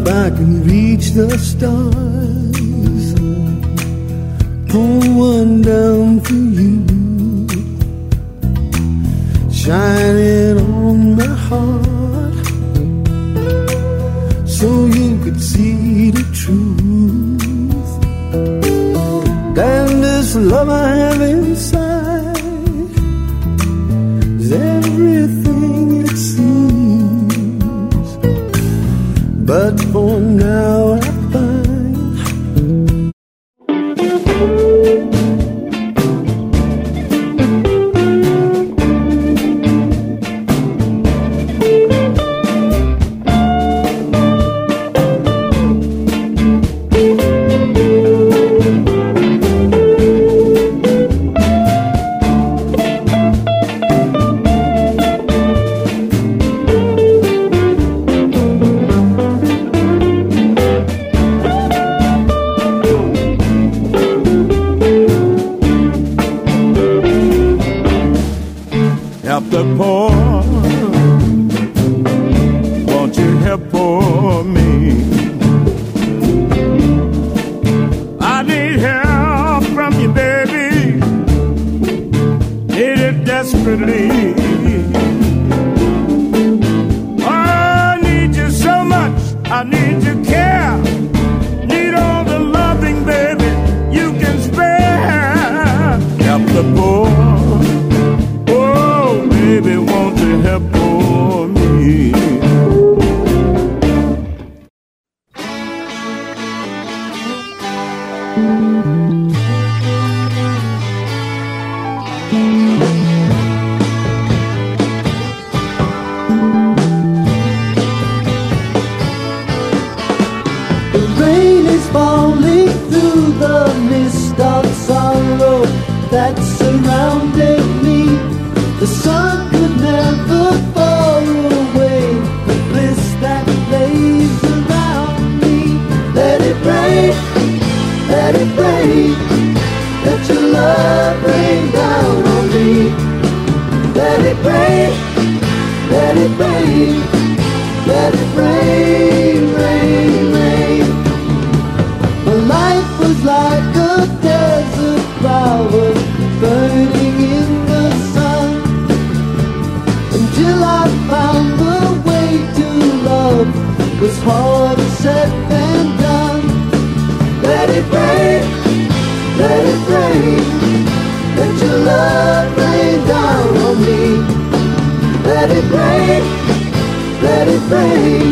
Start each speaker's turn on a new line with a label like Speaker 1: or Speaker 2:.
Speaker 1: I can reach the stars, pull one down for you, shining on my heart, so you could see the truth. And this love I have inside is everything it seems, but for now I find
Speaker 2: help the poor. Won't you help for me? I need help from you, baby. Need it desperately. I need you so much. I need your care. Need all the loving, baby, you can spare. Help the poor. Baby, won't you help for me?
Speaker 1: the rain is falling through the mist of sorrow that surrounded me. The sun could never far away the bliss that lays around me. Let it rain, let it rain, let your love rain down on me. Let it rain, let it rain, let it rain, rain, rain. My life was like a desert flower burning in the sun, until I found the way to love was harder said than done. Let it rain, let it rain, let your love rain down on me. Let it rain, let it rain,